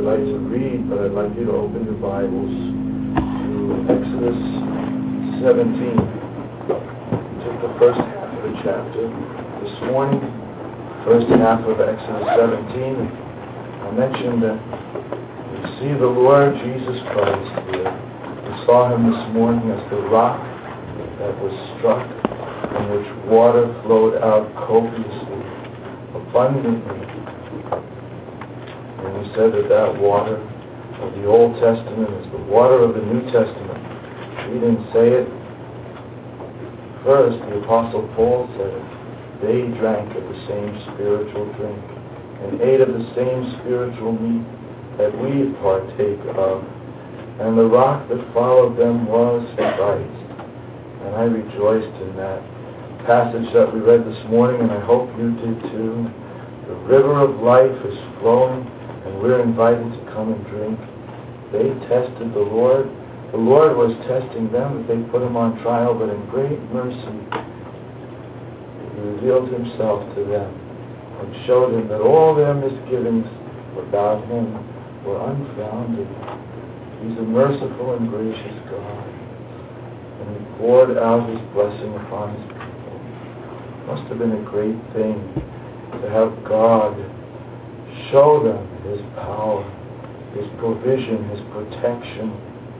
like to read, but I'd like you to open your Bibles to Exodus 17. Took the first half of the chapter this morning, first half of Exodus 17. I mentioned that we see the Lord Jesus Christ here. We saw him this morning as the rock that was struck, in which water flowed out copiously, abundantly. And we said that that water of the Old Testament is the water of the New Testament. We didn't say it first. The Apostle Paul said it. They drank of the same spiritual drink and ate of the same spiritual meat that we partake of. And the rock that followed them was Christ. And I rejoiced in that passage that we read this morning, and I hope you did too. The river of life is flowing, and we're invited to come and drink. They tested the Lord. The Lord was testing them, that they put him on trial, but in great mercy, he revealed himself to them and showed them that all their misgivings about him were unfounded. He's a merciful and gracious God, and he poured out his blessing upon his people. It must have been a great thing to have God show them his power, his provision, his protection,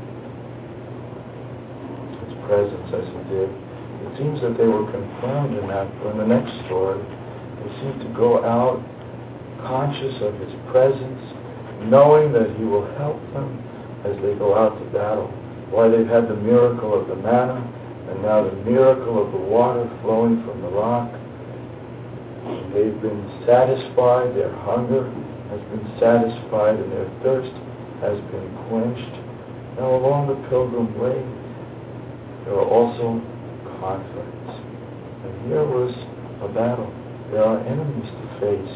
his presence as he did. It seems that they were confirmed in that, but in the next story, they seem to go out conscious of his presence, knowing that he will help them as they go out to battle. Why, they've had the miracle of the manna, and now the miracle of the water flowing from the rock. They've been satisfied, their hunger has been satisfied, and their thirst has been quenched. Now along the pilgrim way, there are also conflicts. And here was a battle. There are enemies to face.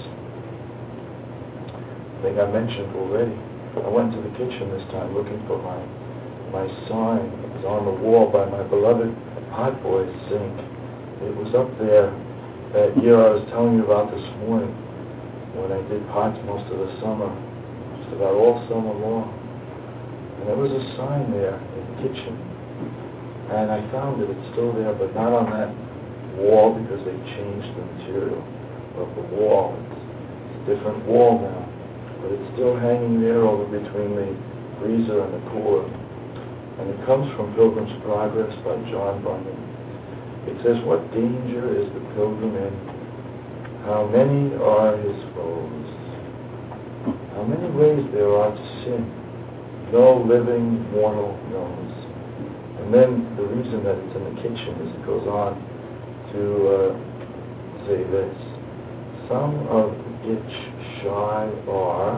I think I mentioned already. I went to the kitchen this time looking for my sign. It was on the wall by my beloved Hot Boys sink. It was up there that year I was telling you about this morning, when I did pots most of the summer, just about all summer long. And there was a sign there in the kitchen. And I found it. It's still there, but not on that wall because they changed the material of the wall. It's a different wall now. But it's still hanging there over between the freezer and the cooler. And it comes from Pilgrim's Progress by John Bunyan. It says, "What danger is the pilgrim in? How many are his foes? How many ways there are to sin, no living mortal knows." And then the reason that it's in the kitchen is it goes on to say this: "Some of itch shy are,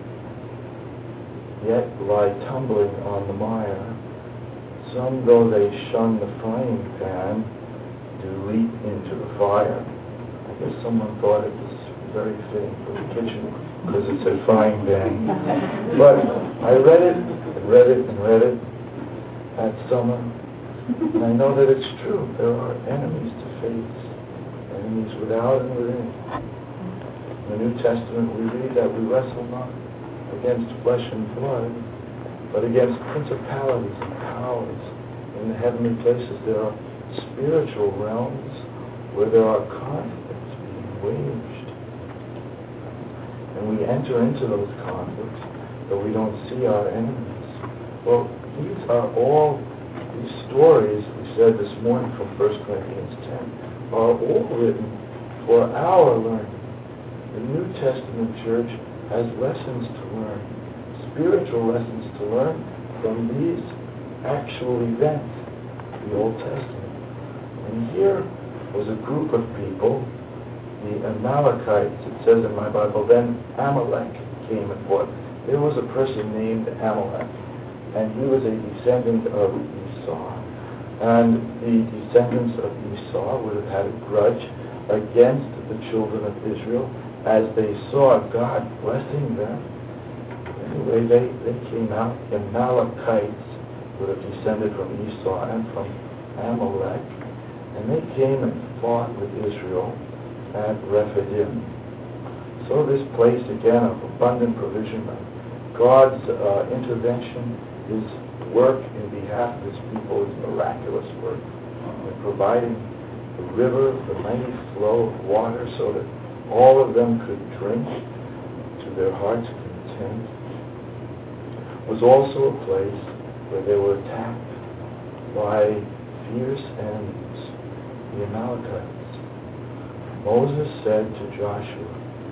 yet lie tumbling on the mire. Some, though they shun the frying pan, do leap into the fire." I guess someone thought it was very fitting for the kitchen because it said frying pan. But I read it and read it and read it that summer, and I know that it's true. There are enemies to face, enemies without and within. In the New Testament, we read that we wrestle not against flesh and blood, but against principalities and powers. In the heavenly places, there are spiritual realms where there are conflicts being waged. And we enter into those conflicts, but we don't see our enemies. Well, these are all, these stories we said this morning from 1 Corinthians 10, are all written for our learning. The New Testament church has lessons to learn, spiritual lessons to learn from these actual events, the Old Testament. And here was a group of people, the Amalekites. It says in my Bible, then Amalek came and fought. There was a person named Amalek, and he was a descendant of Esau. And the descendants of Esau would have had a grudge against the children of Israel as they saw God blessing them. Anyway, they came out. The Amalekites would have descended from Esau and from Amalek, and they came and fought with Israel at Rephidim. So this place again of abundant provision, God's intervention, His work in behalf of His people is miraculous work in providing the river, the mighty flow of water so that all of them could drink to their heart's content. It was also a place where they were attacked by fierce enemies, the Amalekites. Moses said to Joshua,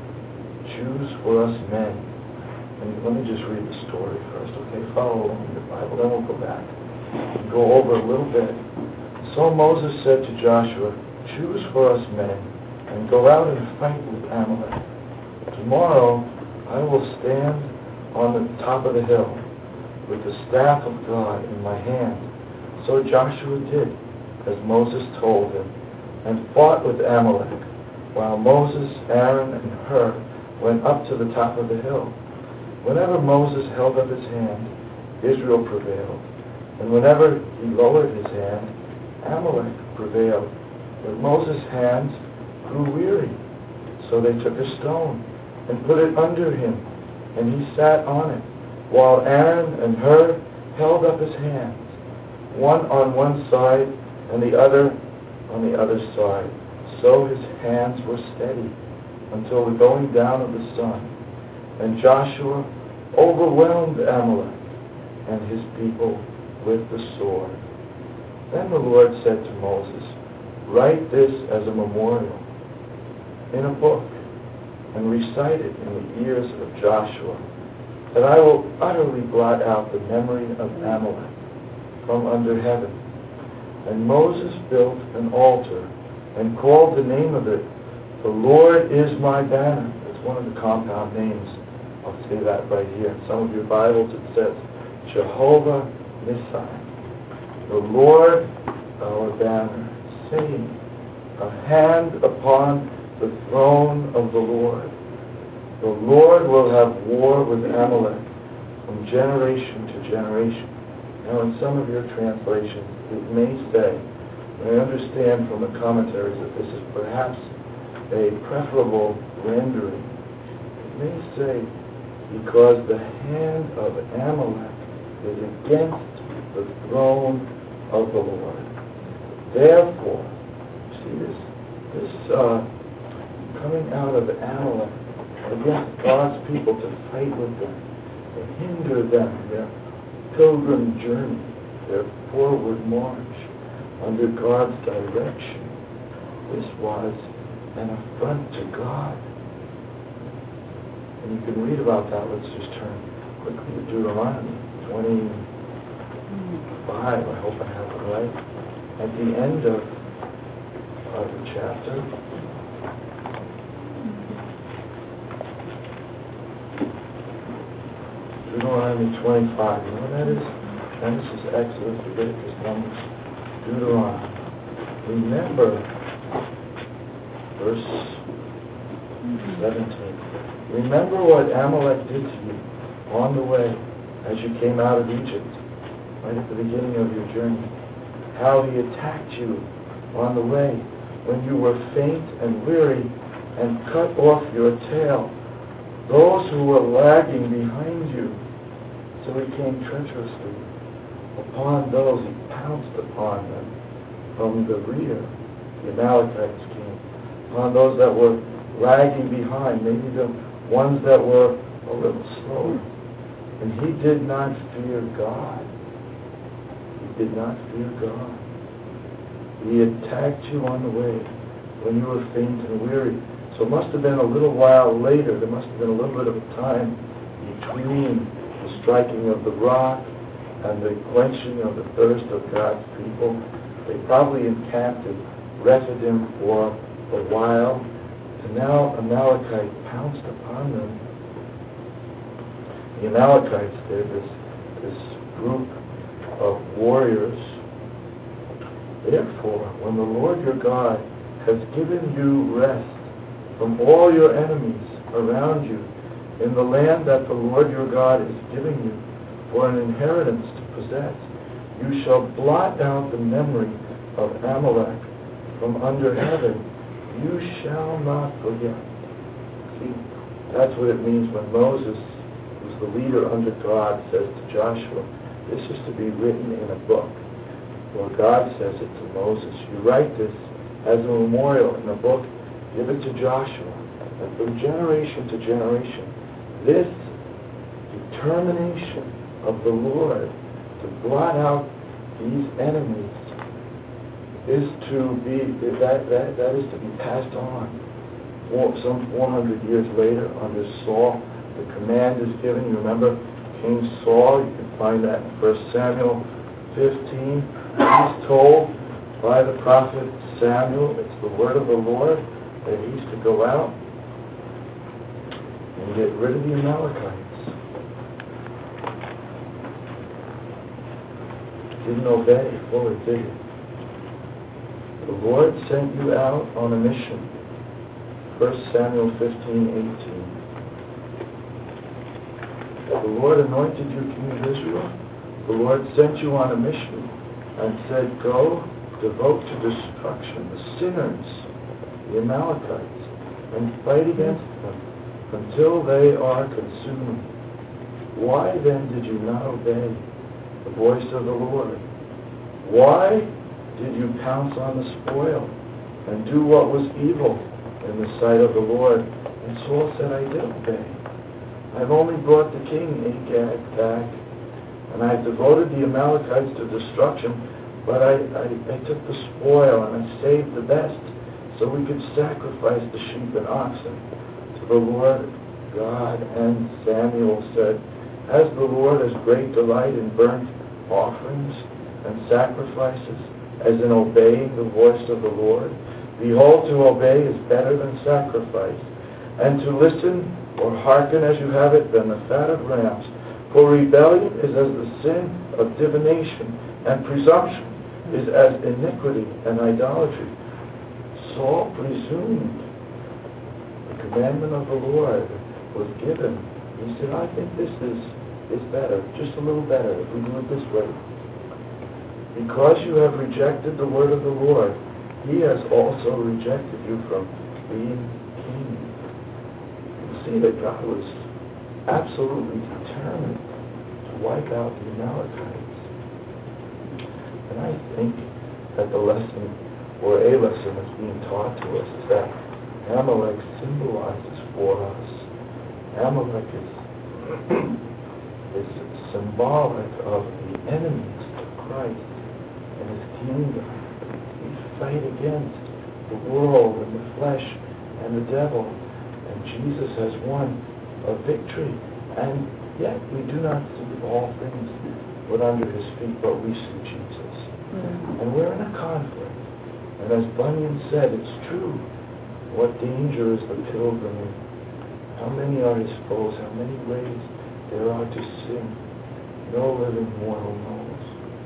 "Choose for us men." And let me just read the story first, okay? Follow along in your Bible, then we'll go back and go over a little bit. So Moses said to Joshua, "Choose for us men and go out and fight with Amalek. Tomorrow I will stand on the top of the hill with the staff of God in my hand." So Joshua did as Moses told him and fought with Amalek, while Moses, Aaron, and Hur went up to the top of the hill. Whenever Moses held up his hand, Israel prevailed, and whenever he lowered his hand, Amalek prevailed. But Moses' hands grew weary, so they took a stone and put it under him, and he sat on it, while Aaron and Hur held up his hands, one on one side and the other on the other side. So his hands were steady until the going down of the sun. And Joshua overwhelmed Amalek and his people with the sword. Then the Lord said to Moses, "Write this as a memorial in a book and recite it in the ears of Joshua, that I will utterly blot out the memory of Amalek from under heaven." And Moses built an altar and called the name of it, "The Lord is my banner." It's one of the compound names. I'll say that right here. In some of your Bibles it says Jehovah Nissi, the Lord our banner, saying, "A hand upon the throne of the Lord. The Lord will have war with Amalek from generation to generation." Now in some of your translations it may say, and I understand from the commentaries that this is perhaps a preferable rendering, it may say, "Because the hand of Amalek is against the throne of the Lord. Therefore," see this coming out of Amalek against God's people to fight with them, to hinder them, their pilgrim journey, their forward march under God's direction. This was an affront to God. And you can read about that. Let's just turn quickly to Deuteronomy 25. I hope I have it right. At the end of the chapter. Deuteronomy 25. You know what that is? Genesis, Exodus, Leviticus, Numbers, Deuteronomy. Remember, verse 17. Remember what Amalek did to you on the way as you came out of Egypt, right at the beginning of your journey. How he attacked you on the way when you were faint and weary and cut off your tail. Those who were lagging behind you. So he came treacherously upon those. He pounced upon them from the rear. The Amalekites came upon those that were lagging behind, maybe the ones that were a little slower. And he did not fear God. He did not fear God. He attacked you on the way when you were faint and weary. So it must have been a little while later. There must have been a little bit of time between the striking of the rock and the quenching of the thirst of God's people. They probably encamped in Rephidim for a while. And now Amalekite pounced upon them. The Amalekites, they're this group of warriors. Therefore, when the Lord your God has given you rest from all your enemies around you in the land that the Lord your God is giving you for an inheritance to possess, you shall blot out the memory of Amalek from under heaven. You shall not forget. See, that's what it means when Moses who's the leader under God, says to Joshua, this is to be written in a book. Well, God says it to Moses, you write this as a memorial in a book, give it to Joshua, and from generation to generation, this determination of the Lord to blot out these enemies is to be, that is to be passed on. Some 400 years later, under Saul, the command is given. You remember King Saul, you can find that in 1 Samuel 15. He's told by the prophet Samuel, it's the word of the Lord, that he's to go out and get rid of the Amalekites. Didn't obey fully, did he? The Lord sent you out on a mission. 1 Samuel 15:18. The Lord anointed you king of Israel. The Lord sent you on a mission and said, go, devote to destruction the sinners, the Amalekites, and fight against them until they are consumed. Why then did you not obey the voice of the Lord? Why did you pounce on the spoil and do what was evil in the sight of the Lord? And Saul said, I did obey. I've only brought the king Agag back, and I devoted the Amalekites to destruction, but I took the spoil and I saved the best, so we could sacrifice the sheep and oxen to the Lord God. And Samuel said, has the Lord as great delight in burnt offerings and sacrifices as in obeying the voice of the Lord? Behold, to obey is better than sacrifice, and to listen or hearken as you have it than the fat of rams. For rebellion is as the sin of divination, and presumption is as iniquity and idolatry. Saul presumed. The commandment of the Lord was given. He said, I think this is better, just a little better if we do it this way. Because you have rejected the word of the Lord, he has also rejected you from being king. You see that God was absolutely determined to wipe out the Amalekites. And I think that the lesson, or a lesson that's being taught to us, is that Amalek symbolizes for us. Amalek is symbolic of the enemies of Christ and his kingdom. We fight against the world and the flesh and the devil, and Jesus has won a victory. And yet we do not see all things put under his feet, but we see Jesus. Mm-hmm. And we're in a conflict. And as Bunyan said, it's true. What danger is the pilgrim? How many are his foes? How many ways there are to sin? No living mortal knows.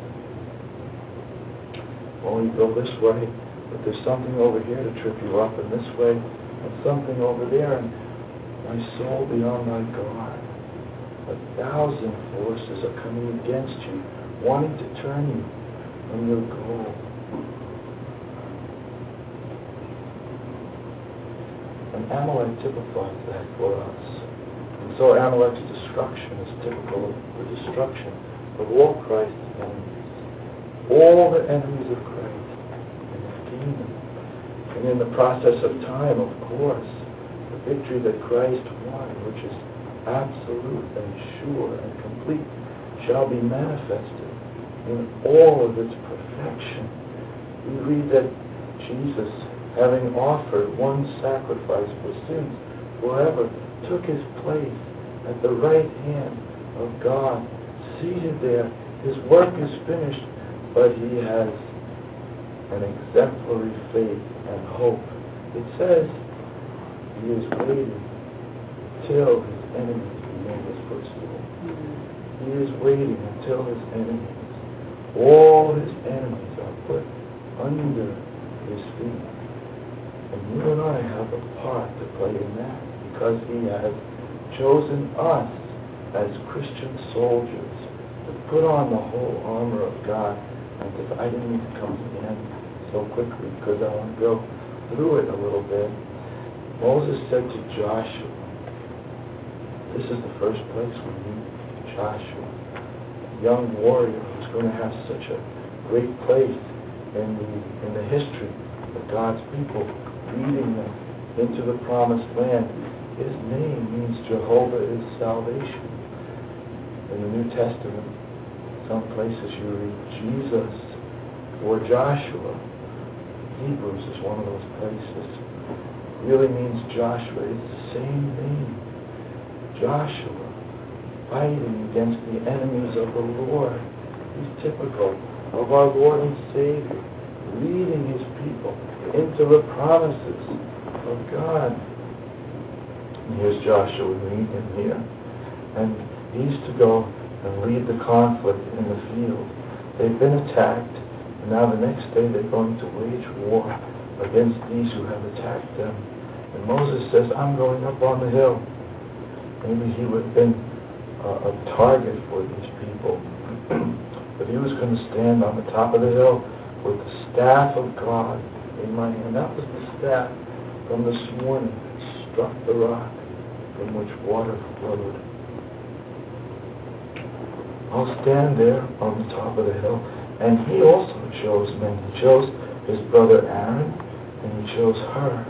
Well, you go this way, but there's something over here to trip you up, and this way, and something over there, and my soul be on thy guard. 1,000 forces are coming against you, wanting to turn you from your goal. And Amalek typifies that for us. And so Amalek's destruction is typical of the destruction of all Christ's enemies. All the enemies of Christ and his kingdom. And in the process of time, of course, the victory that Christ won, which is absolute and sure and complete, shall be manifested in all of its perfection. We read that Jesus, having offered one sacrifice for sins forever, took his place at the right hand of God, seated there. His work is finished, but he has an exemplary faith and hope. It says he is waiting till his enemies be made his footstool. Mm-hmm. He is waiting until his enemies, all his enemies, are put under his feet. And you and I have a part to play in that, because he has chosen us as Christian soldiers to put on the whole armor of God. And I didn't need to come to the end so quickly because I want to go through it a little bit. Moses said to Joshua, This is the first place we meet Joshua, a young warrior who's going to have such a great place in the history of God's people, leading them into the promised land. His name means Jehovah is salvation. In the New Testament, some places you read Jesus or Joshua. Hebrews is one of those places. It really means Joshua. It's the same name. Joshua, fighting against the enemies of the Lord. He's typical of our Lord and Savior, leading his people into the promises of God. And here's Joshua, we meet him here. And he's to go and lead the conflict in the field. They've been attacked, and now the next day they're going to wage war against these who have attacked them. And Moses says, I'm going up on the hill. Maybe he would have been a target for these people. But he was going to stand on the top of the hill with the staff of God in my hand. That was the staff from this morning that struck the rock from which water flowed. I'll stand there on the top of the hill. And he also chose men. He chose his brother Aaron, and he chose her,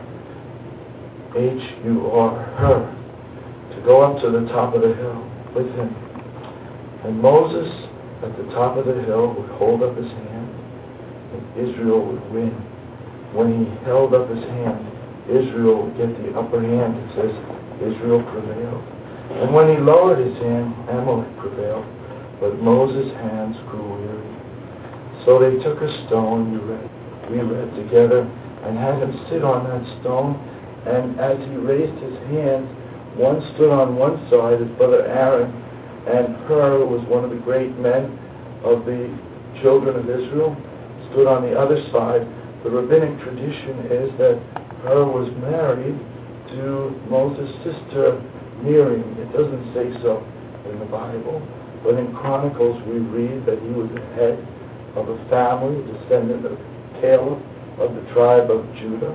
H-U-R, her, to go up to the top of the hill with him. And Moses, at the top of the hill, would hold up his hand, and Israel would win. When he held up his hand, Israel would get the upper hand. It says Israel prevailed. And when he lowered his hand, Amalek prevailed. But Moses' hands grew weary. So they took a stone, we read together, and had him sit on that stone. And as he raised his hands, one stood on one side, his brother Aaron, and Hur, who was one of the great men of the children of Israel, stood on the other side. The rabbinic tradition is that Hur was married to Moses' sister Miriam. It doesn't say so in the Bible, but in Chronicles we read that he was the head of a family, descendant of Caleb of the tribe of Judah.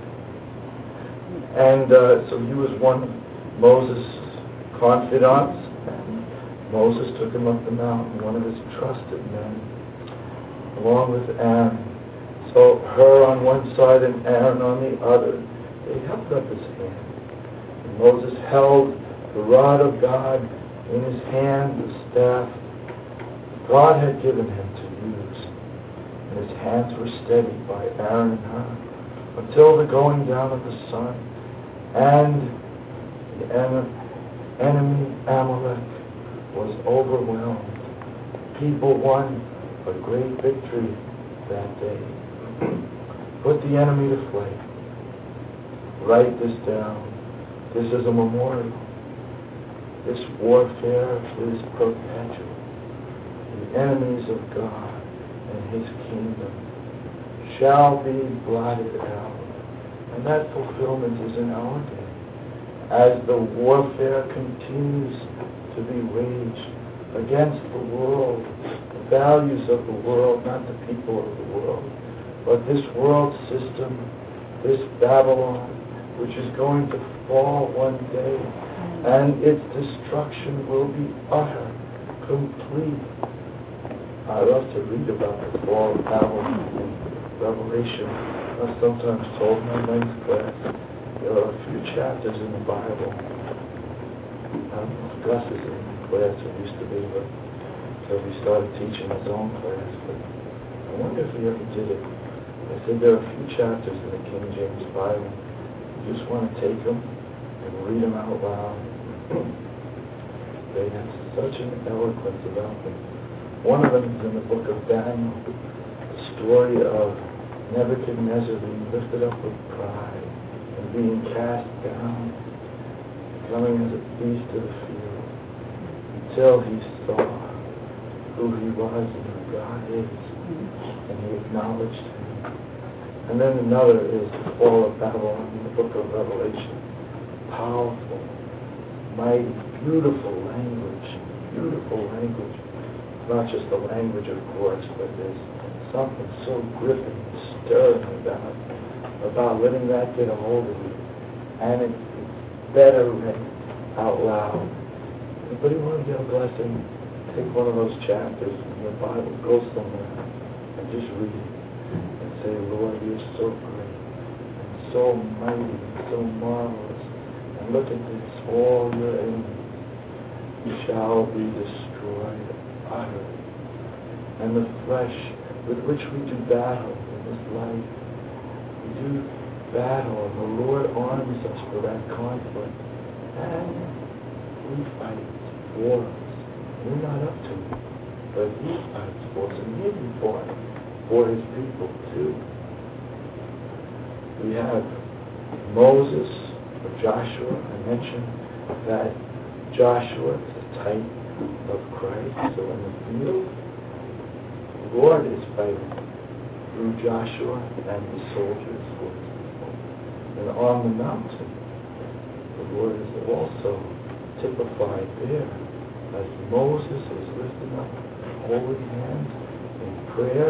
And so he was one of Moses' confidants, and Moses took him up the mountain, one of his trusted men, along with Aaron. So Hur on one side and Aaron on the other, they held up his hand. And Moses held the rod of God in his hand, the staff God had given him to use. And his hands were steadied by Aaron and Hur until the going down of the sun. And the enemy Amalek was overwhelmed. People won a great victory that day. Put the enemy to flight. Write this down. This is a memorial. This warfare is perpetual. The enemies of God and his kingdom shall be blotted out. And that fulfillment is in our day. As the warfare continues to be waged against the world, the values of the world, not the people of the world, but this world system, this Babylon, which is going to fall one day, and its destruction will be utter, complete. I love to read about the fall of Babylon in Revelation. I've sometimes told my men's class there are a few chapters in the Bible. I don't know if Gus is in the class, it used to be, but so we started teaching his own class. But I wonder if he ever did it. I said there are a few chapters in the King James Bible. You just want to take them and read them out loud. They have such an eloquence about them. One of them is in the book of Daniel, the story of Nebuchadnezzar being lifted up with pride and being cast down, coming as a beast of the field, until he saw who he was and who God is, and he acknowledged him. And then another is the fall of Babylon in the book of Revelation. Powerful, mighty, beautiful language. Not just the language, of course, but there's something so gripping, stirring about letting that get a hold of you. And it's better read out loud Anybody want to get a blessing? Take one of those chapters in the Bible, go somewhere, and just read it. And say, Lord, you're so great, and so mighty, and so marvelous. And look at this, all your enemies shall be destroyed utterly. And the flesh with which we do battle in this life, we do battle, and the Lord arms us for that conflict. And He fights for us. We're not up to it, but He fights for us, and He fought for His people too. We have Moses or Joshua. I mentioned that Joshua is a type of Christ. So in the field, the Lord is fighting through Joshua and the soldiers for His people. And on the mountain, the Lord is also typified there as Moses is lifting up holy hands in prayer.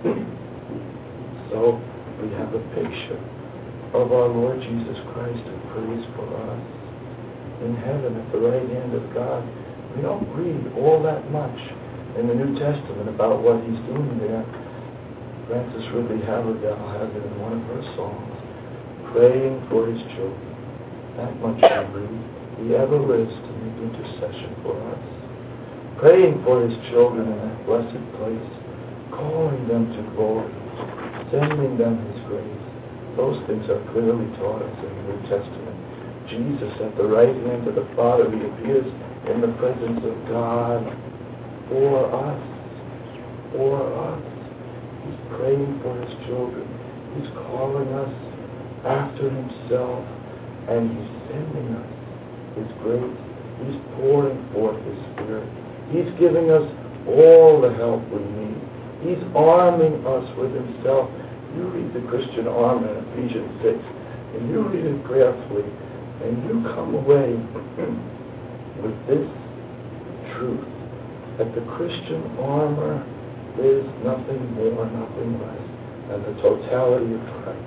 So we have a picture of our Lord Jesus Christ who prays for us in heaven at the right hand of God. We don't read all that much in the New Testament about what He's doing there. Frances Ridley Havergal has it in one of her songs, praying for His children. That much we read. He ever lives to make intercession for us. Praying for His children in that blessed place, calling them to glory, sending them His grace. Those things are clearly taught us in the New Testament. Jesus at the right hand of the Father, He appears in the presence of God for us. For us. He's praying for His children. He's calling us after Himself, and He's sending us His grace. He's pouring forth His Spirit. He's giving us all the help we need. He's arming us with Himself. You read the Christian armor in Ephesians 6, and you read it prayerfully, and you come away with this truth, that the Christian armor is nothing more, nothing less than the totality of Christ.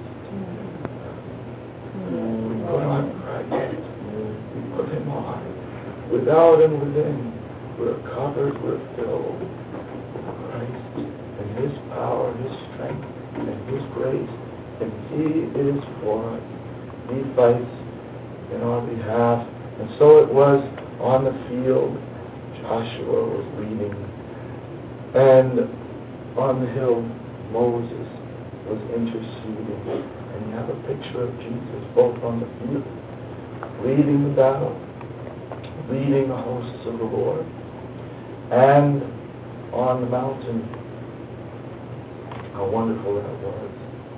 We put on Christ. We put Him on. Without and within, we're covered, we're filled with Christ and His power, His strength, and His grace. And He is for us. He fights in our behalf. And so it was on the field. Joshua was leading. And on the hill, Moses was interceding. And you have a picture of Jesus both on the field, leading the battle, leading the hosts of the Lord, and on the mountain. How wonderful that was.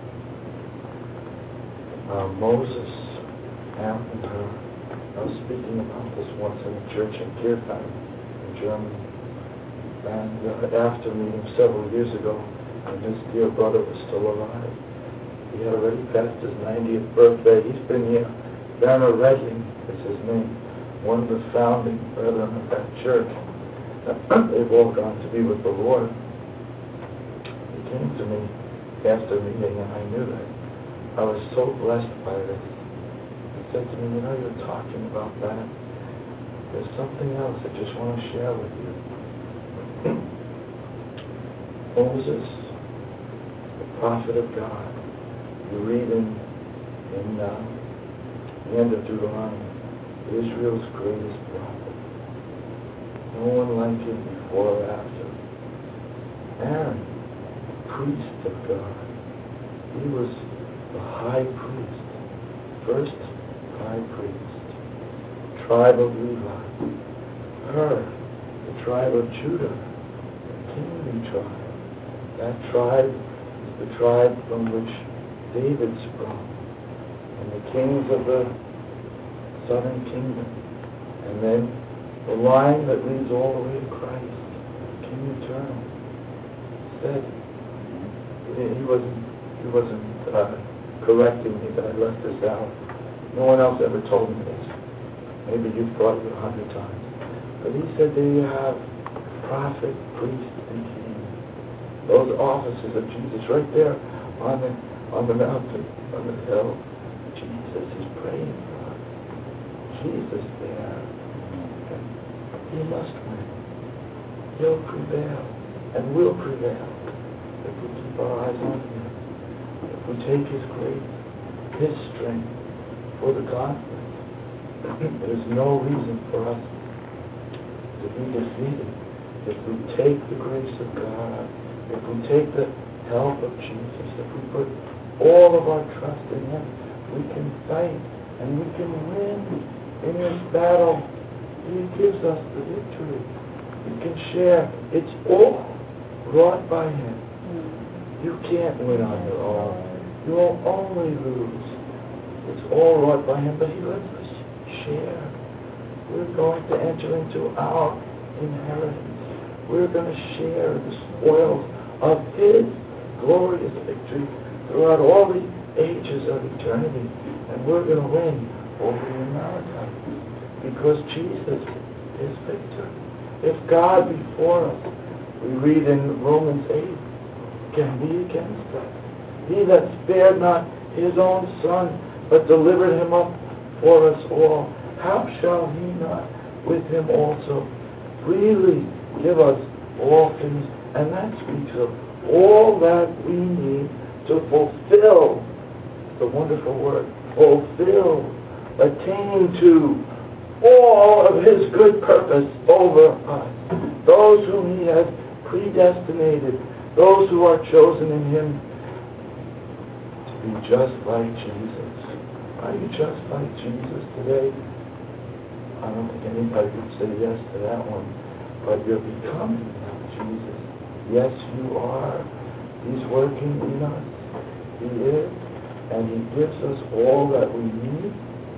Moses and her. I was speaking about this once in a church in Kirchheim, in Germany. And after meeting several years ago, and his dear brother was still alive. He had already passed his 90th birthday. He's been here. Werner Redling is his name, one of the founding brethren of that church. They've all gone to be with the Lord. He came to me after meeting, and I knew that I was so blessed by this. He said to me, you're talking about that. There's something else I just want to share with you. Moses, the prophet of God, you read in the end of Deuteronomy, Israel's greatest prophet. No one like him before or after. Aaron, priest of God. He was the high priest, first high priest, tribe of Levi. The tribe of Judah, the kingly tribe. That tribe is the tribe from which David sprung, and the kings of the southern kingdom. And then the line that leads all the way to Christ, King Eternal, said he wasn't correcting me that I left this out. No one else ever told me this. Maybe you've thought it 100 times. But he said there you have prophet, priest, and king. Those offices of Jesus right there on the mountain, on the hill. Jesus is praying for us. Jesus there. He must win. He'll prevail and will prevail if we keep our eyes on Him. If we take His grace, His strength for the conflict. There's no reason for us to be defeated if we take the grace of God, if we take the help of Jesus, if we put all of our trust in Him. We can fight and we can win in this battle. He gives us the victory. We can share. It's all wrought by Him. You can't win on your own. You will only lose. It's all wrought by Him, but He lets us share. We're going to enter into our inheritance. We're going to share the spoils of His glorious victory throughout all the ages of eternity. And we're going to win over the Amalekites because Jesus is victor. If God before us, we read in Romans 8, can be against us. He that spared not His own Son, but delivered Him up for us all, how shall He not with Him also freely give us all things? And that speaks of all that we need to fulfill the wonderful word, fulfill, attaining to all of His good purpose over us. Those whom He has predestinated, those who are chosen in Him to be just like Jesus. Are you just like Jesus today? I don't think anybody would say yes to that one. But you're becoming like Jesus. Yes, you are. He's working in us. He is. And He gives us all that we need.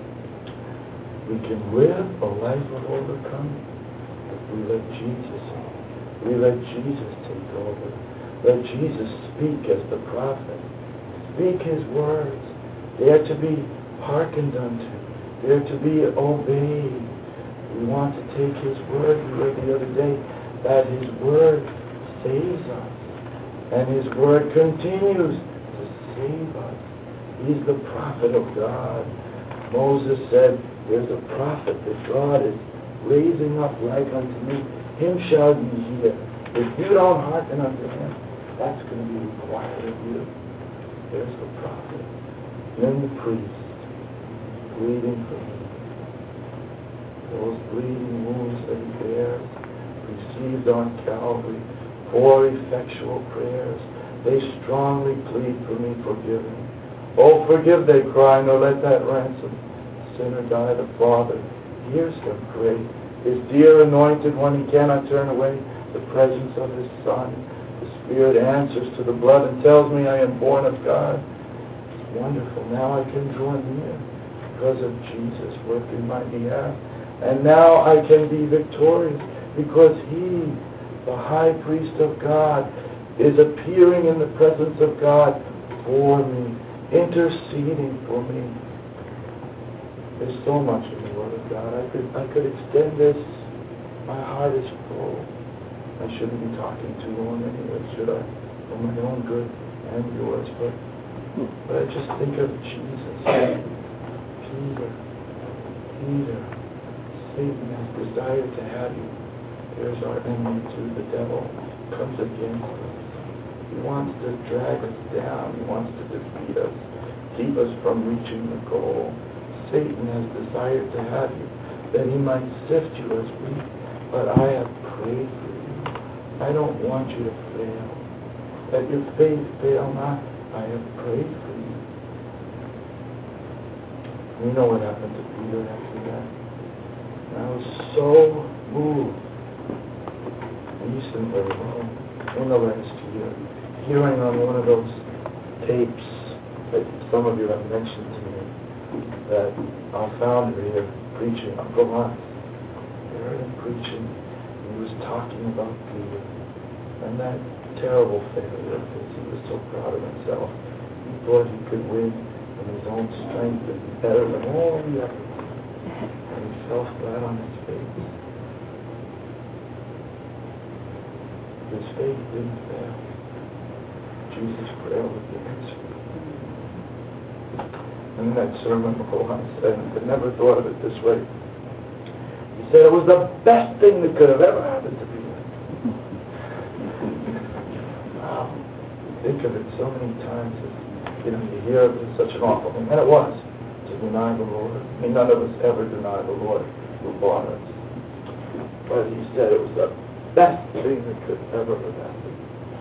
We can live a life of overcoming if we let Jesus in. We let Jesus take over. Let Jesus speak as the prophet. Speak His words. They are to be hearkened unto. They are to be obeyed. We want to take His word. We read the other day that His word saves us. And His word continues to save us. He's the prophet of God. Moses said, there's a prophet that God is raising up like unto me. Him shall ye hear. If you don't hearken unto Him, that's going to be required of you. There's the prophet. Then the priest, bleeding for Him. Those bleeding wounds that He bears, received on Calvary, 4 effectual prayers. They strongly plead for me, forgive Him. Oh, forgive, they cry, nor let that ransom sinner die. The Father hears them pray. His dear anointed one, He cannot turn away the presence of His Son. The Spirit answers to the blood and tells me I am born of God. It's wonderful. Now I can draw near because of Jesus working my behalf. And now I can be victorious because He, the high priest of God, is appearing in the presence of God for me, interceding for me. There's so much in the Word of God. I could extend this. My heart is full. I shouldn't be talking too long anyway, should I? For my own good and yours. But I just think of Jesus. Peter. Satan has desired to have you. There's our enemy too, the devil comes against us. He wants to drag us down. He wants to defeat us, keep us from reaching the goal. Satan has desired to have you, that he might sift you as wheat. But I have prayed for you. I don't want you to fail. That your faith fail not. I have prayed for you. You know what happened to Peter after that? I was so moved recently, in the last year, hearing on one of those tapes that some of you have mentioned to me, that our founder here preaching, Uncle Hans, I heard him preaching, and he was talking about Peter and that terrible failure of his. He was so proud of himself. He thought he could win in his own strength and be better than all the others. And he fell flat on his face. His faith didn't fail. Jesus' prayer was the answer. And in that sermon, Uncle Hans said, I never thought of it this way. He said it was the best thing that could have ever happened to me. Wow. Think of it so many times as, you hear it was such an awful thing. And it was, to deny the Lord. I mean, none of us ever deny the Lord who bought us. But he said it was the best thing that could ever have happened.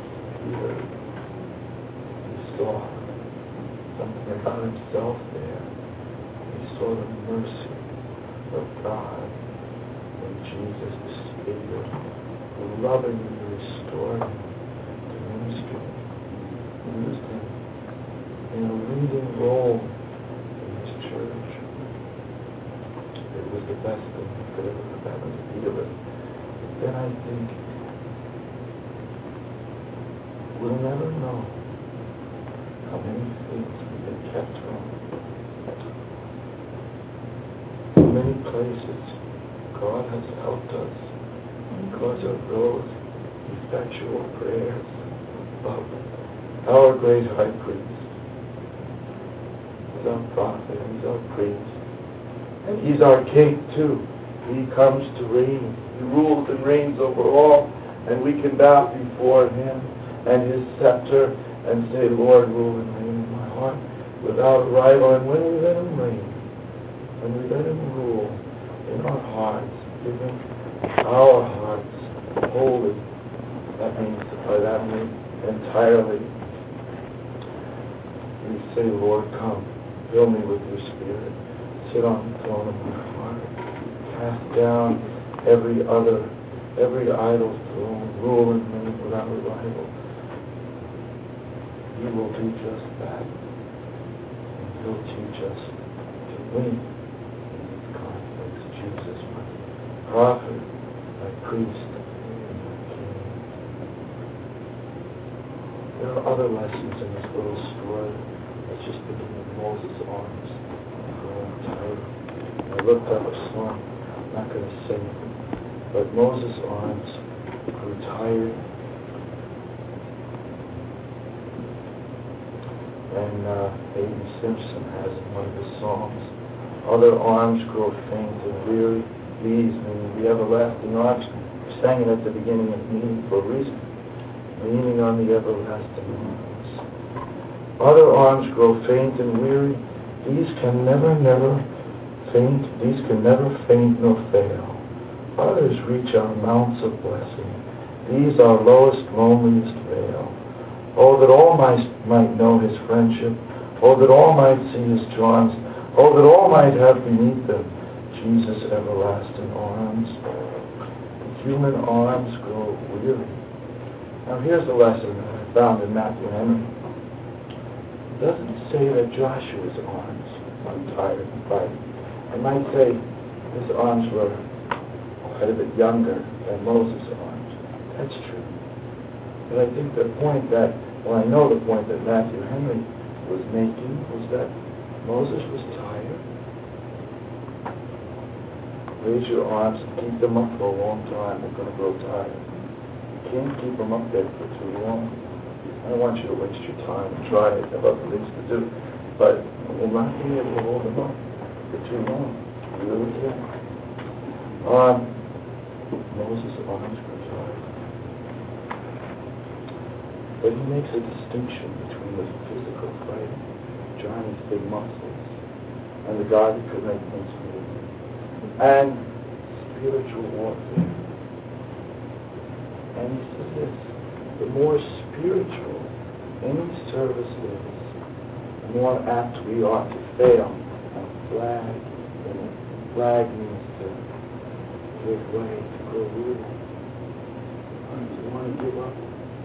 He saw something about himself there. He saw the mercy of God in Jesus, the Savior, who lovingly restored him to ministry. He used him in a leading role in his church. It was the best thing that could ever have happened to either of us. Then I think we'll never know how many things we've been kept from. In many places, God has helped us because of those effectual prayers of our great high priest. He's our prophet, he's our priest, and he's our king too. He comes to reign. He rules and reigns over all, and we can bow before him and his scepter and say, Lord, rule and reign in my heart without rival. And when we let him reign, when we let him rule in our hearts, give him our hearts wholly, that means entirely, we say, Lord, come, fill me with your spirit, sit on the throne of my heart, cast down every idol throne, rule and reign without rival. He will do just that. And he'll teach us to win in these conflicts. Jesus, my prophet, my priest, and my king. There are other lessons in this little story. Let's just begin with Moses' arms growing tired. I looked up a song. I'm not going to sing it. But Moses' arms grew tired. And Aiden Simpson has in one of his songs, other arms grow faint and weary. These, meaning the everlasting arms, we sang it at the beginning of the meeting for a reason. Leaning on the everlasting arms. Other arms grow faint and weary. These can never faint. These can never faint nor fail. Others reach our mounts of blessing. These our lowest, loneliest vale. Oh, that all might know his friendship. Oh, that all might see his charms. Oh, that all might have beneath them Jesus' everlasting arms. The human arms grow weary. Now here's a lesson that I found in Matthew Henry. It doesn't say that Joshua's arms were tired and fighting. I might say his arms were quite a bit younger than Moses' arms. That's true. But I think the point that, I know the point that Matthew Henry was making was that Moses was tired. Raise your arms and keep them up for a long time. They're going to grow tired. You can't keep them up there for too long. I don't want you to waste your time and try it. There are other things to do. But we're not being able to hold them up for too long. You really can't. Moses' arms grew tired. But he makes a distinction between the physical fighting, Johnny's big muscles, and the God who could make things move, and spiritual warfare. And he says this, the more spiritual any service is, the more apt we are to fail and flag. And flag means to give way, to grow weary. Do you want to give up?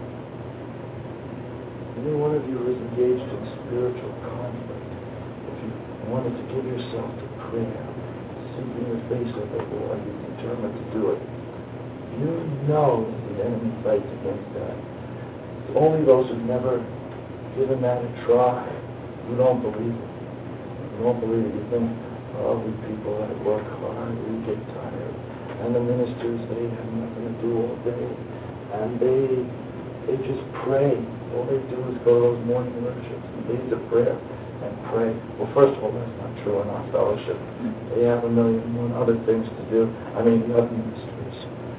Any one of you who is engaged in spiritual conflict, if you wanted to give yourself to prayer, seeking the face of the Lord, you're determined to do it, you know the enemy fights against that. It's only those who've never given that a try who don't believe it. You don't believe it. You think, oh, we people that work hard, we get tired. And the ministers, they have nothing to do all day. And they just pray. All they do is go to those morning worships and days of prayer. and pray. Well, first of all, that's not true in our fellowship. They have a million and one other things to do. I mean, the other ministries.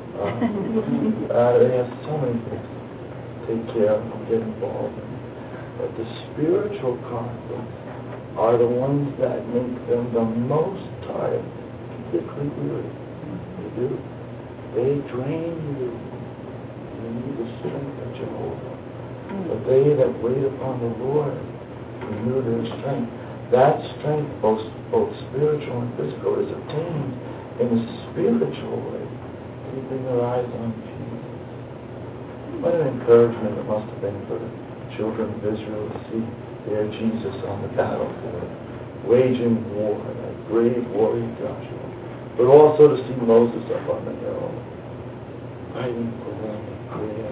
They have so many things to take care of and get involved in. But the spiritual conflicts are the ones that make them the most tired, physically weary. They do. They drain you. You need the strength of Jehovah. But they that wait upon the Lord renew their strength. That strength, both spiritual and physical, is obtained in a spiritual way, keeping their eyes on Jesus. What an encouragement it must have been for the children of Israel to see their Jesus on the battlefield, waging war, that brave warrior Joshua, but also to see Moses up on the hill, fighting for them in prayer.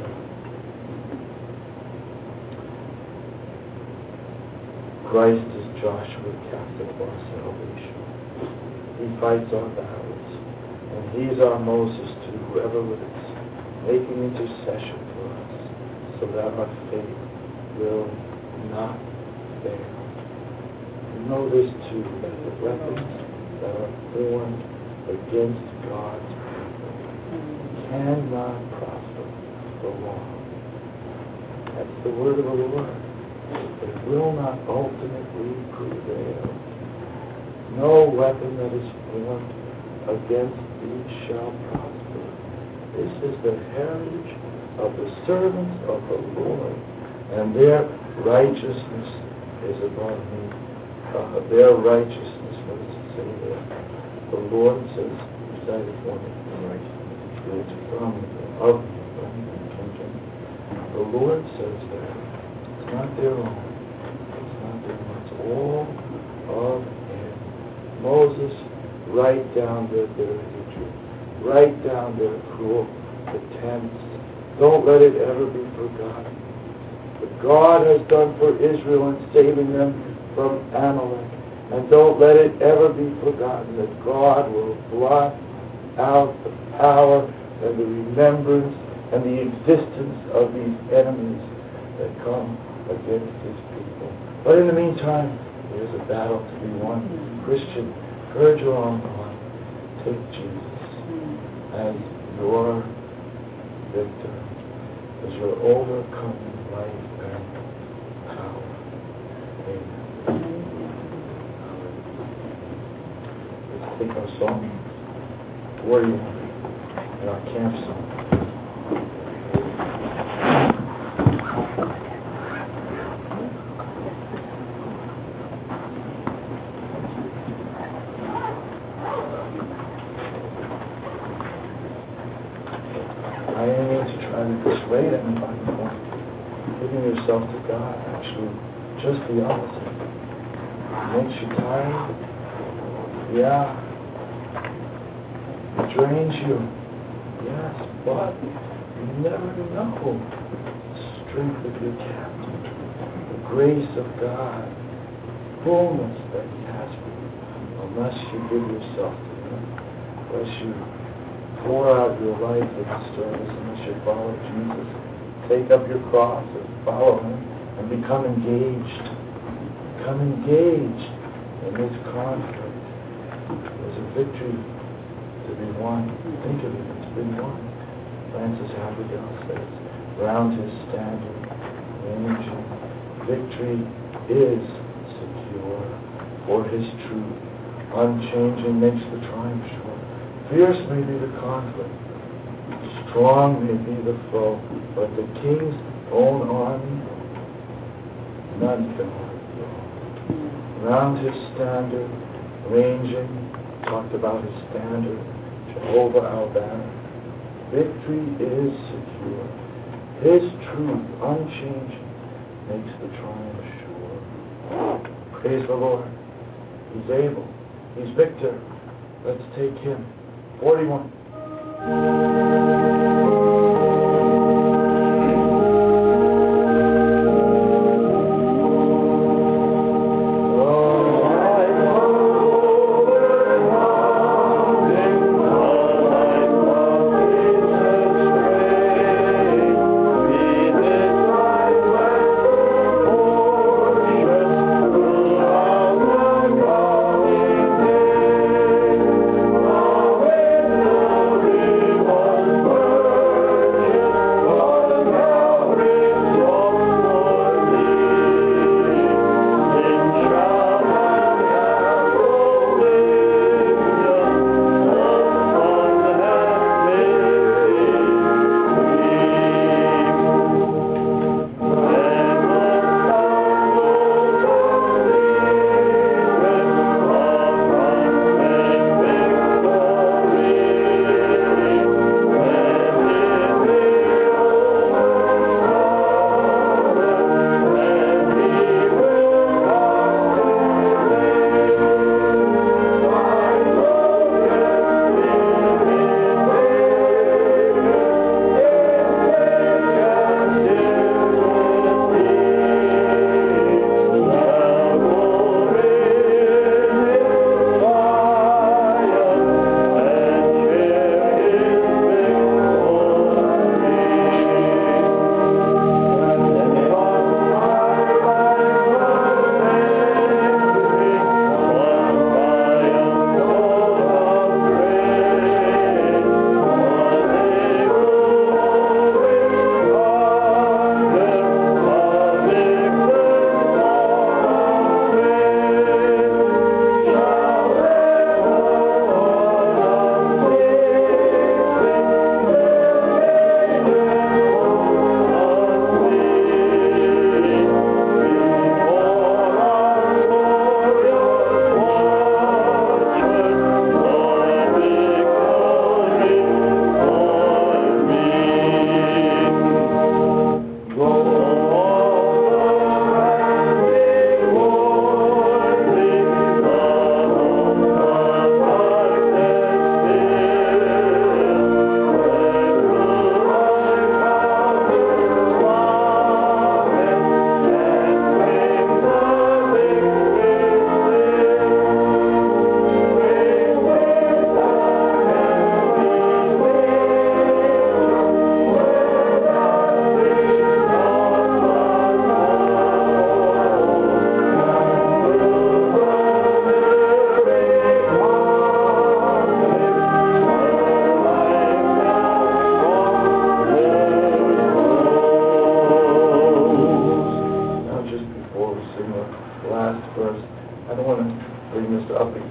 Christ is Joshua, captain of our salvation. He fights our battles, and He's our Moses to whoever lives, making intercession for us, so that our faith will not fail. You know this too, that the weapons that are formed against God's people cannot prosper for long. That's the word of the Lord. It will not ultimately prevail. No weapon that is formed against thee shall prosper. This is the heritage of the servants of the Lord, and their righteousness is above me. Their righteousness, what does it say there? The Lord says, recite it for me, it's from, of me, from the kingdom. The Lord says that it's not their own. It's not their own. It's all of Him. Moses, write down their bitter hatred. Write down their cruel attempts. Don't let it ever be forgotten. What God has done for Israel in saving them from Amalek. And don't let it ever be forgotten that God will blot out the power and the remembrance and the existence of these enemies that come against His people. But in the meantime, there's a battle to be won. Christian, gird your own on. Take Jesus as your victor, as your overcoming life and power. Amen. Let's take our song, 41, in our camp song. I aim to try to persuade anybody from giving yourself to God. Actually, just the opposite. It makes you tired. Yeah. It drains you. Yes, but you never know the strength of your captain, the grace of God, fullness that He has for you, unless you give yourself to Him, unless you pour out your life in service, unless you follow Jesus. Take up your cross and follow Him and become engaged. Become engaged in this conflict. There's a victory to be won. Think of it, it's been won. Francis Abigail says, round His standard, ranging, victory is secure, for His truth, unchanging, makes the triumph sure. Fierce may be the conflict, strong may be the foe, but the King's own army, none can overthrow. Round His standard, ranging, talked about His standard, Jehovah our banner. Victory is secure. His truth, unchanging, makes the triumph sure. Praise the Lord. He's able. He's victor. Let's take Him. 41. Thank you.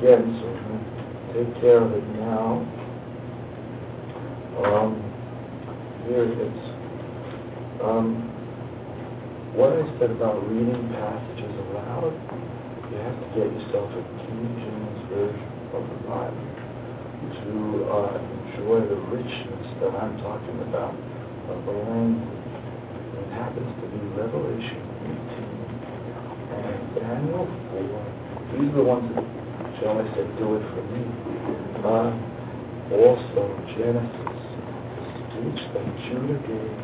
again, so I'm going to take care of it now. Here it is. What I said about reading passages aloud, you have to get yourself a King James version of the Bible to enjoy the richness that I'm talking about of the language. It happens to be Revelation 18 and Daniel 4. These are the ones that, shall I say, do it for me. Also Genesis, the speech that Judah gave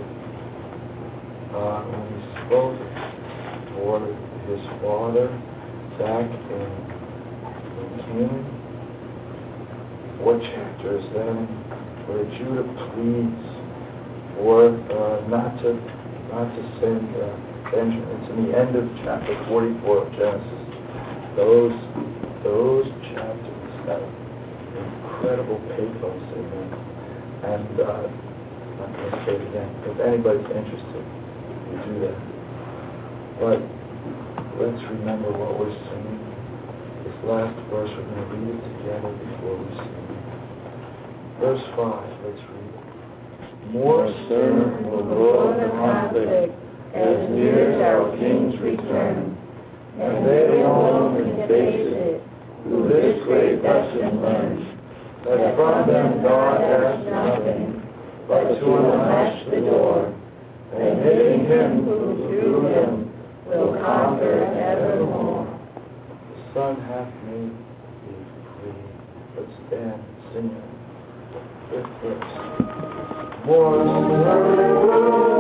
when he spoke for his father back in Canaan. 4 chapters then, where Judah pleads for not to send Benjamin. It's in the end of chapter 44 of Genesis. Those chapters have incredible pathos in them, and I'm not going to say it again. If anybody's interested, you do that. But let's remember what we're singing. This last verse, we're going to read it together before we sing. Verse 5, let's read it. More stern will grow the conflict as nears our King's return, and they alone can face it, who this great lesson learned, that from them God asks nothing, but to unlatch the door, and hitting him who through him will conquer evermore. The Son hath made thee free. Let's stand and sing it. Fifth verse. More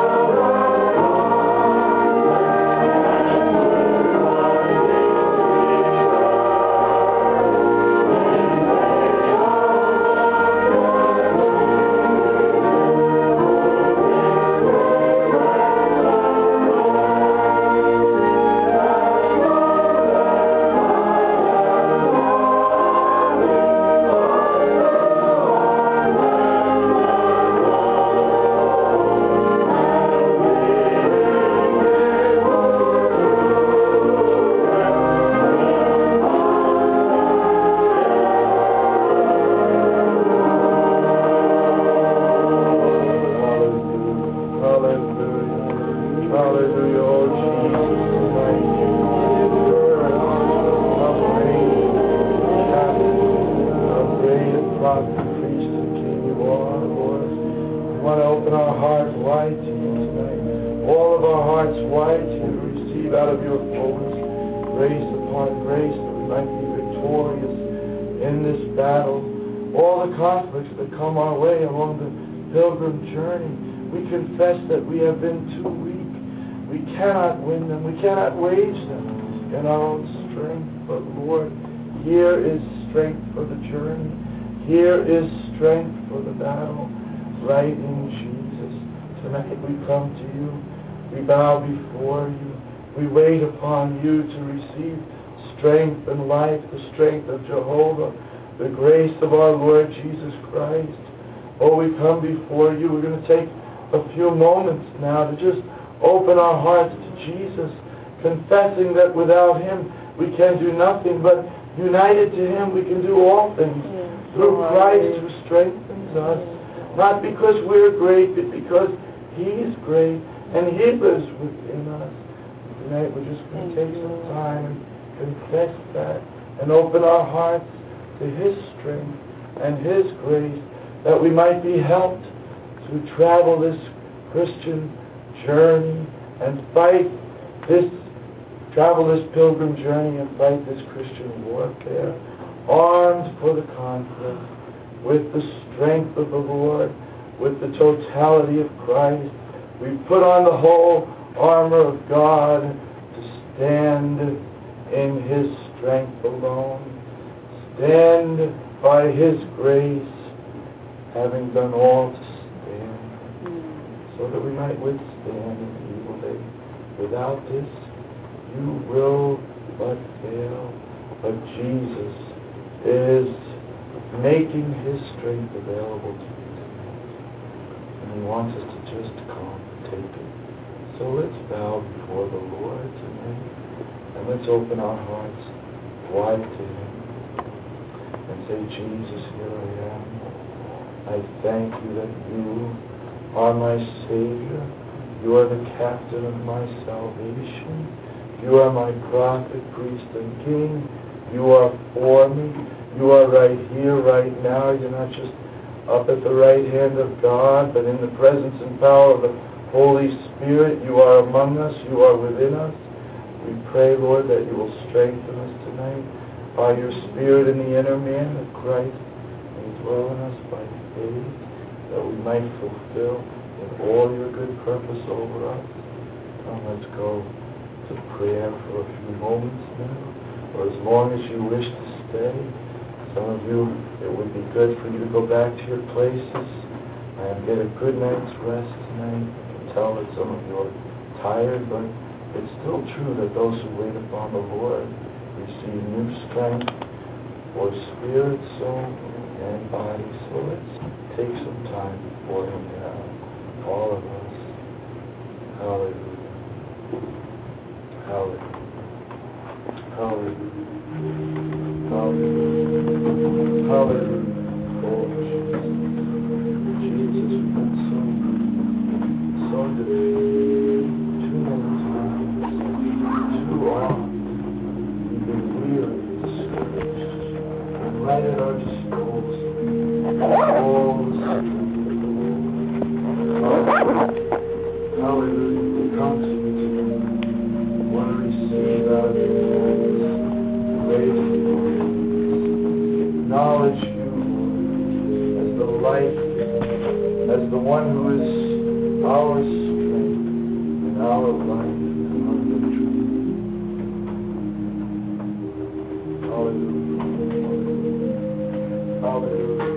that we have been too weak. We cannot win them. We cannot wage them in our own strength. But Lord, here is strength for the journey. Here is strength for the battle. Right in Jesus. Tonight we come to you. We bow before you. We wait upon you to receive strength and life, the strength of Jehovah, the grace of our Lord Jesus Christ. Oh, we come before you. We're going to take a few moments now to just open our hearts to Jesus, confessing that without him we can do nothing, but united to him we can do all things through Christ who strengthens us, not because we're great, but because he is great and he lives within us. Tonight we're just going to take some time and confess that and open our hearts to his strength and his grace, that we might be helped to travel this Christian journey and travel this pilgrim journey and fight this Christian warfare, armed for the conflict, with the strength of the Lord, with the totality of Christ. We put on the whole armor of God to stand in his strength alone, stand by his grace, having done all to stand, so that we might withstand an evil day. Without this, you will but fail. But Jesus is making his strength available to you tonight. And he wants us to just come and take it. So let's bow before the Lord tonight, and let's open our hearts wide to him. say, Jesus, here I am. I thank you that you are my Savior. You are the captain of my salvation. You are my prophet, priest, and king. You are for me. You are right here, right now. You're not just up at the right hand of God, but in the presence and power of the Holy Spirit. You are among us. You are within us. We pray, Lord, that you will strengthen us tonight by your Spirit in the inner man of Christ. May dwell in us by faith, that we might fulfill in all your good purpose over us. Now let's go to prayer for a few moments now, or as long as you wish to stay. Some of you, it would be good for you to go back to your places and get a good night's rest tonight. I can tell that some of you are tired, but it's still true that those who wait upon the Lord receive new strength for spirit, soul, and body. So let's take some time before him now, all of us. Hallelujah. Hallelujah. Hallelujah. Hallelujah. Hallelujah. Oh, Jesus. Jesus, we've been so defeated too many times, too often. We've been weary, discouraged, and right at our disposal. Oh, the strength of the Lord. Hallelujah. We come to you today. We want to receive out of your hands grace and acknowledge you, Lord, as the life, as the one who is our strength and our life and our victory. Hallelujah. Hallelujah.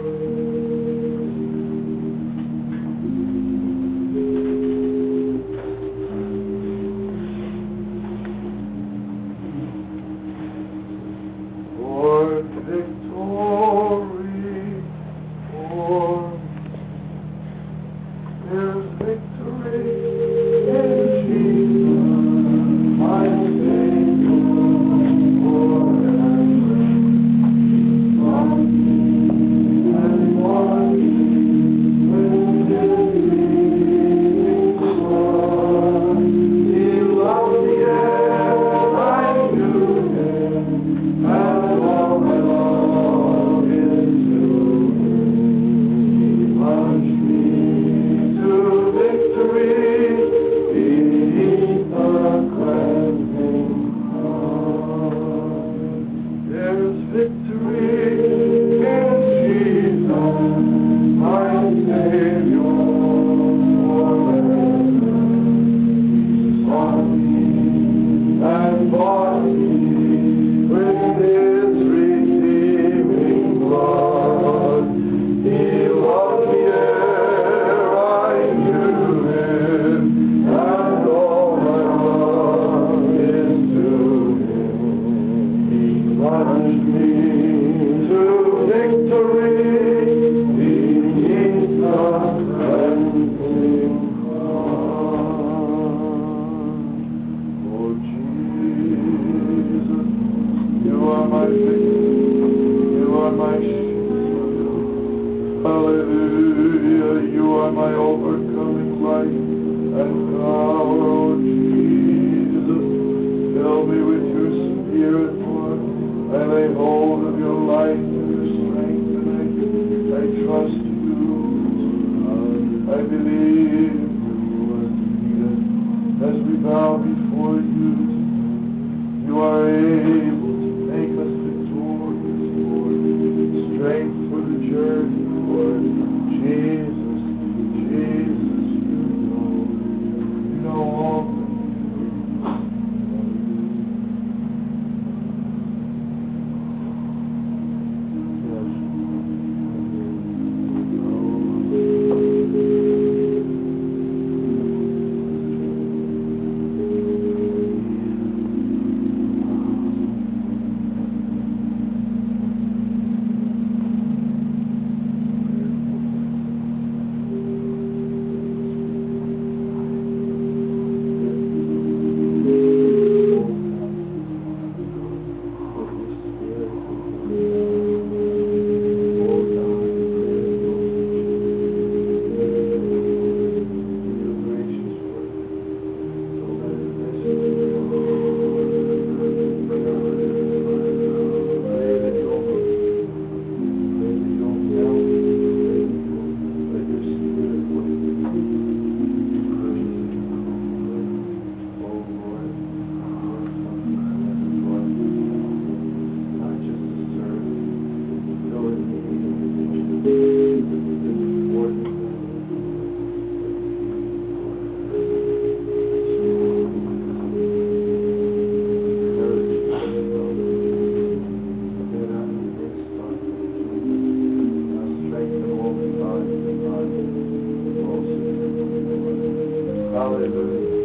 Hallelujah.